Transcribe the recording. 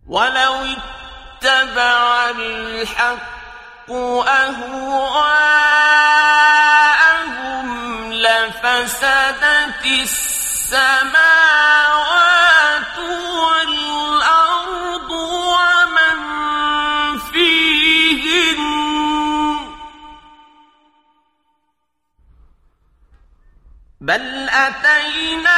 ولو اتبع الحق أهواءهم لفسدت السماوات والأرض ومن فيهن بل أتيناهم